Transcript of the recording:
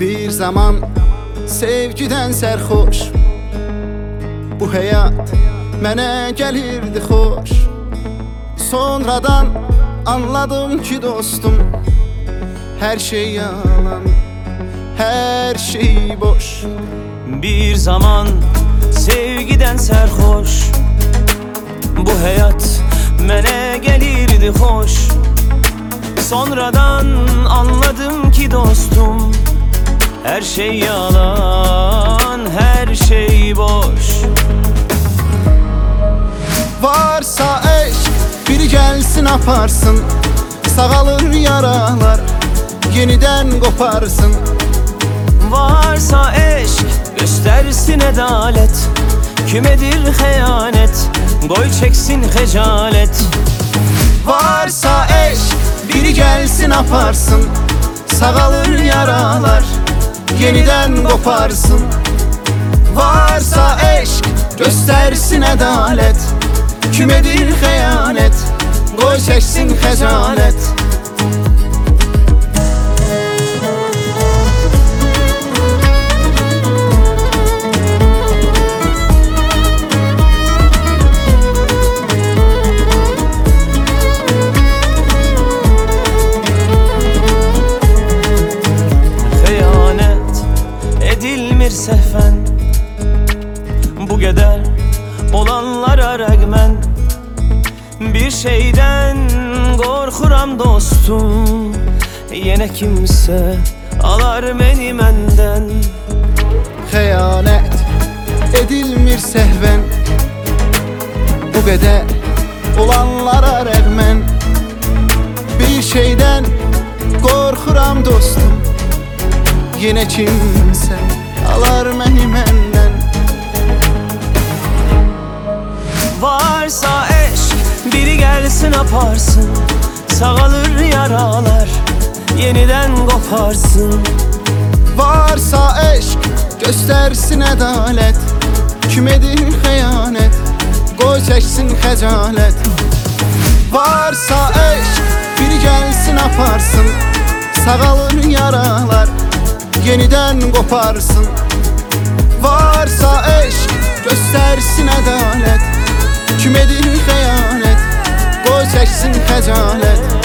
Bir zaman sevgiden sərxoş, bu həyat mənə gəlirdi xoş. Sonradan anladım ki dostum, her şey yalan, her şey boş. Bir zaman sevgiden sərxoş, bu həyat mənə gəlirdi xoş. Sonradan anladım ki dostum, her şey yalan, her şey boş. Varsa eşk, biri gelsin aparsın, sağalır yaralar, yeniden koparsın. Varsa eşk, göstersin edalet, kümedir xəyanət, qoy çeksin xəcalet. Varsa eşk, biri gelsin aparsın, sağalır yaralar, yeniden koparsın. Varsa eşk, göstersin edalet, kümedir xəyanət, qoy çəksin xəcalət. Edilmir səhvən, bu qədər olanlara rəğmən, bir şeydən qorxuram dostum, yenə kimsə alar məni məndən. Xəyanət edilmir səhvən, bu qədər olanlara rəğmən, bir şeydən qorxuram dostum, yenə kimsə alar məni məndən. Varsa eşk, biri gelsin aparsın, sağalır yaralar, yeniden koparsın. Varsa eşk, göstersin edalet, kümedir xəyanət, qoy çəksin xəcalət. Varsa eşk, biri gelsin aparsın, sağalır yaralar, yeniden koparsın. Varsa eşk, göstersin edalet, kümedir xəyanət, qoy çəksin xəcalət.